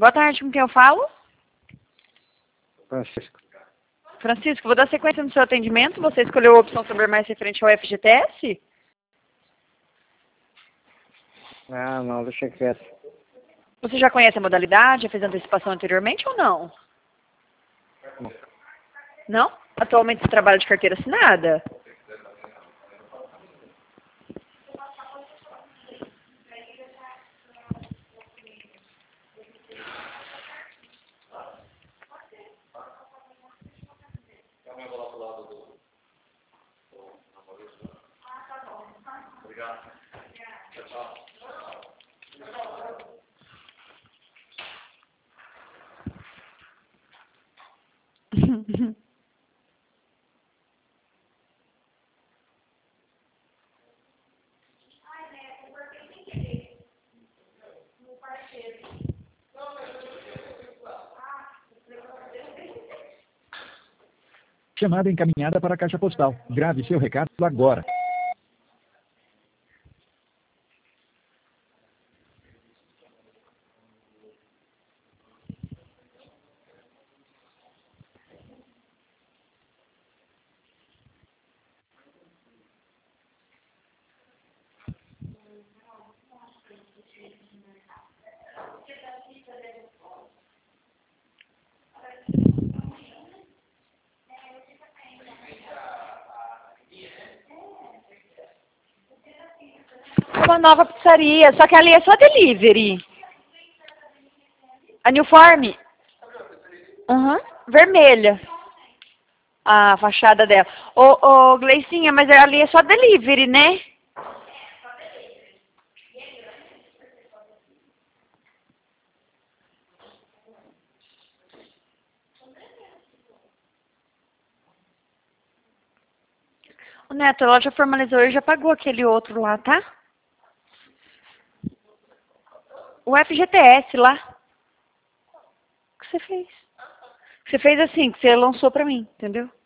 Boa tarde, com quem eu falo? Francisco. Francisco, vou dar sequência no seu atendimento. Você escolheu a opção saber mais referente ao FGTS? Ah, não, deixa quieto. Você já conhece a modalidade? Já fez antecipação anteriormente ou não? Não. Não? Atualmente você trabalha de carteira assinada? Chamada encaminhada para a caixa postal. Grave seu recado agora. Uma nova pizzaria, só que ali é só delivery. A Newform? Uhum. Vermelha. A fachada dela. Ô, Gleicinha, mas ali é só delivery, né? O Neto, a loja formalizou e já pagou aquele outro lá, tá? O FGTS lá. O que você fez? Você fez assim, que você lançou pra mim, entendeu?